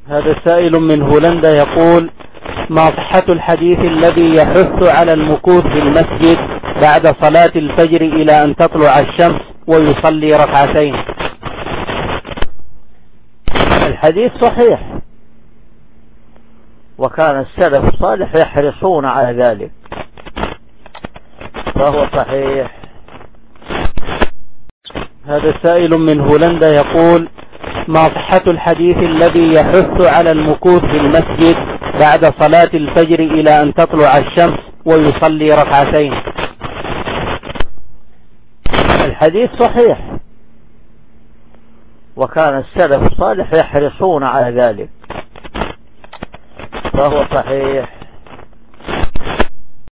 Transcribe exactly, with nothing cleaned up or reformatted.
هذا سائل من هولندا يقول: ما صحة الحديث الذي يحث على المكوث في المسجد بعد صلاة الفجر إلى أن تطلع الشمس ويصلي ركعتين؟ الحديث صحيح، وكان السلف الصالح يحرصون على ذلك، فهو صحيح. هذا سائل من هولندا يقول: ما صحة الحديث الذي يحث على المكوث في المسجد بعد صلاة الفجر إلى أن تطلع الشمس ويصلي ركعتين؟ الحديث صحيح، وكان السلف الصالح يحرصون على ذلك، فهو صحيح.